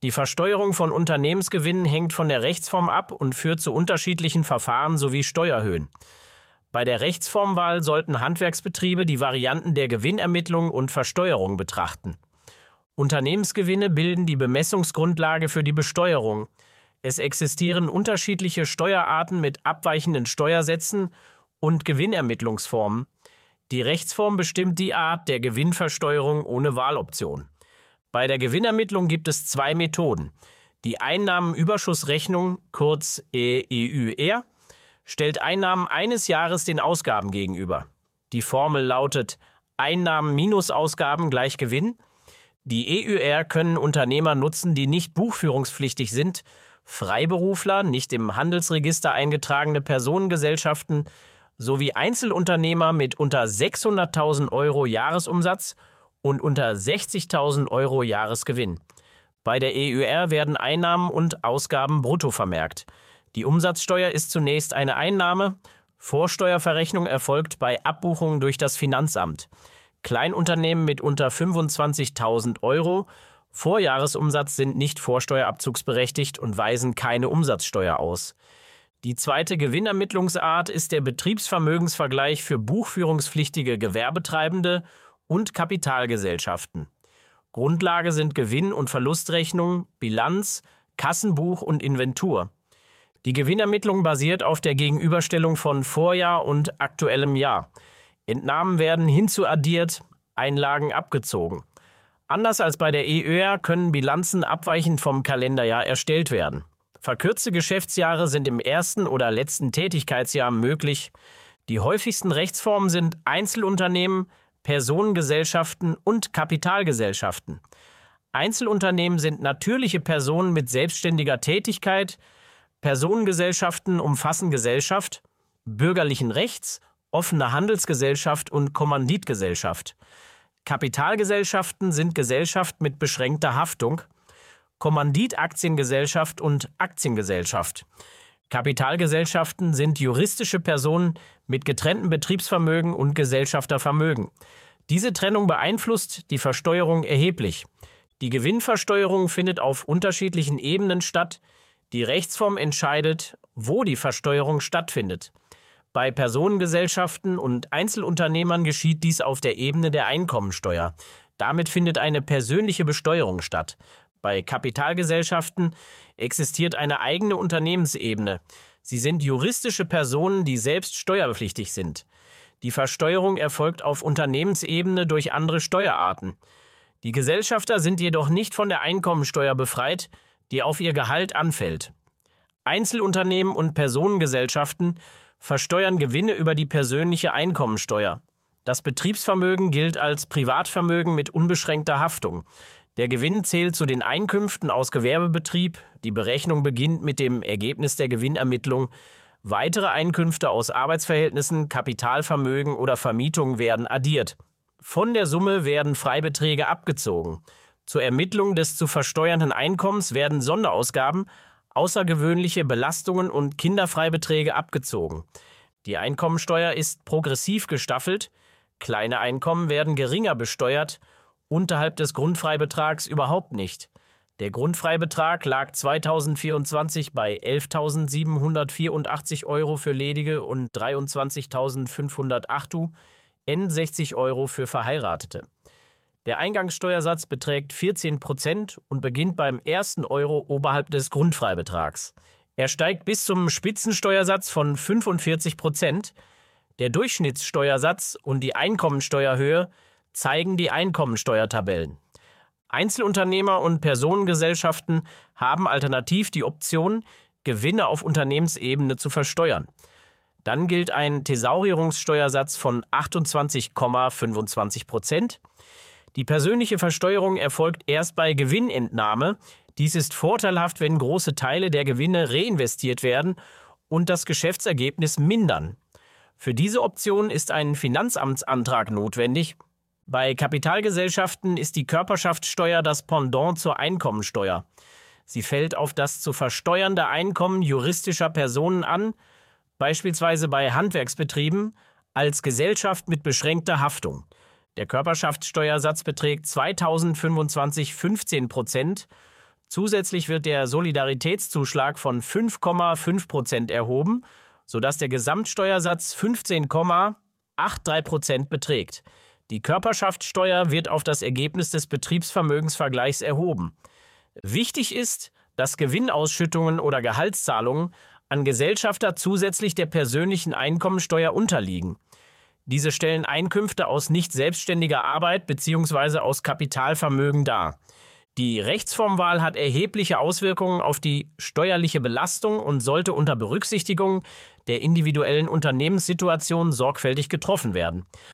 Die Versteuerung von Unternehmensgewinnen hängt von der Rechtsform ab und führt zu unterschiedlichen Verfahren sowie Steuerhöhen. Bei der Rechtsformwahl sollten Handwerksbetriebe die Varianten der Gewinnermittlung und Versteuerung betrachten. Unternehmensgewinne bilden die Bemessungsgrundlage für die Besteuerung. Es existieren unterschiedliche Steuerarten mit abweichenden Steuersätzen und Gewinnermittlungsformen. Die Rechtsform bestimmt die Art der Gewinnversteuerung ohne Wahloption. Bei der Gewinnermittlung gibt es zwei Methoden. Die Einnahmenüberschussrechnung, kurz EÜR, stellt Einnahmen eines Jahres den Ausgaben gegenüber. Die Formel lautet Einnahmen minus Ausgaben gleich Gewinn. Die EÜR können Unternehmer nutzen, die nicht buchführungspflichtig sind, Freiberufler, nicht im Handelsregister eingetragene Personengesellschaften sowie Einzelunternehmer mit unter 600.000 Euro Jahresumsatz und unter 60.000 Euro Jahresgewinn. Bei der EÜR werden Einnahmen und Ausgaben brutto vermerkt. Die Umsatzsteuer ist zunächst eine Einnahme, Vorsteuerverrechnung erfolgt bei Abbuchung durch das Finanzamt. Kleinunternehmen mit unter 25.000 Euro Vorjahresumsatz sind nicht vorsteuerabzugsberechtigt und weisen keine Umsatzsteuer aus. Die zweite Gewinnermittlungsart ist der Betriebsvermögensvergleich für buchführungspflichtige Gewerbetreibende und Kapitalgesellschaften. Grundlage sind Gewinn- und Verlustrechnung, Bilanz, Kassenbuch und Inventur. Die Gewinnermittlung basiert auf der Gegenüberstellung von Vorjahr und aktuellem Jahr. Entnahmen werden hinzuaddiert, Einlagen abgezogen. Anders als bei der EÜR können Bilanzen abweichend vom Kalenderjahr erstellt werden. Verkürzte Geschäftsjahre sind im ersten oder letzten Tätigkeitsjahr möglich. Die häufigsten Rechtsformen sind Einzelunternehmen, Personengesellschaften und Kapitalgesellschaften. Einzelunternehmen sind natürliche Personen mit selbstständiger Tätigkeit. Personengesellschaften umfassen Gesellschaft, bürgerlichen Rechts, offene Handelsgesellschaft und Kommanditgesellschaft. Kapitalgesellschaften sind Gesellschaft mit beschränkter Haftung, Kommanditaktiengesellschaft und Aktiengesellschaft. Kapitalgesellschaften sind juristische Personen mit getrenntem Betriebsvermögen und Gesellschaftervermögen. Diese Trennung beeinflusst die Versteuerung erheblich. Die Gewinnversteuerung findet auf unterschiedlichen Ebenen statt. Die Rechtsform entscheidet, wo die Versteuerung stattfindet. Bei Personengesellschaften und Einzelunternehmern geschieht dies auf der Ebene der Einkommensteuer. Damit findet eine persönliche Besteuerung statt. Bei Kapitalgesellschaften existiert eine eigene Unternehmensebene. Sie sind juristische Personen, die selbst steuerpflichtig sind. Die Versteuerung erfolgt auf Unternehmensebene durch andere Steuerarten. Die Gesellschafter sind jedoch nicht von der Einkommensteuer befreit, die auf ihr Gehalt anfällt. Einzelunternehmen und Personengesellschaften versteuern Gewinne über die persönliche Einkommensteuer. Das Betriebsvermögen gilt als Privatvermögen mit unbeschränkter Haftung. Der Gewinn zählt zu den Einkünften aus Gewerbebetrieb. Die Berechnung beginnt mit dem Ergebnis der Gewinnermittlung. Weitere Einkünfte aus Arbeitsverhältnissen, Kapitalvermögen oder Vermietung werden addiert. Von der Summe werden Freibeträge abgezogen. Zur Ermittlung des zu versteuernden Einkommens werden Sonderausgaben, außergewöhnliche Belastungen und Kinderfreibeträge abgezogen. Die Einkommensteuer ist progressiv gestaffelt. Kleine Einkommen werden geringer besteuert, unterhalb des Grundfreibetrags überhaupt nicht. Der Grundfreibetrag lag 2024 bei 11.784 Euro für Ledige und 23.508 60 Euro für Verheiratete. Der Eingangssteuersatz beträgt 14% und beginnt beim ersten Euro oberhalb des Grundfreibetrags. Er steigt bis zum Spitzensteuersatz von 45%. Der Durchschnittssteuersatz und die Einkommensteuerhöhe zeigen die Einkommensteuertabellen. Einzelunternehmer und Personengesellschaften haben alternativ die Option, Gewinne auf Unternehmensebene zu versteuern. Dann gilt ein Thesaurierungssteuersatz von 28,25%. Die persönliche Versteuerung erfolgt erst bei Gewinnentnahme. Dies ist vorteilhaft, wenn große Teile der Gewinne reinvestiert werden und das Geschäftsergebnis mindern. Für diese Option ist ein Finanzamtsantrag notwendig. Bei Kapitalgesellschaften ist die Körperschaftssteuer das Pendant zur Einkommensteuer. Sie fällt auf das zu versteuernde Einkommen juristischer Personen an, beispielsweise bei Handwerksbetrieben, als Gesellschaft mit beschränkter Haftung. Der Körperschaftssteuersatz beträgt 2025 15%. Zusätzlich wird der Solidaritätszuschlag von 5,5% erhoben, sodass der Gesamtsteuersatz 15,83% beträgt. Die Körperschaftssteuer wird auf das Ergebnis des Betriebsvermögensvergleichs erhoben. Wichtig ist, dass Gewinnausschüttungen oder Gehaltszahlungen an Gesellschafter zusätzlich der persönlichen Einkommensteuer unterliegen. Diese stellen Einkünfte aus nicht selbstständiger Arbeit bzw. aus Kapitalvermögen dar. Die Rechtsformwahl hat erhebliche Auswirkungen auf die steuerliche Belastung und sollte unter Berücksichtigung der individuellen Unternehmenssituation sorgfältig getroffen werden.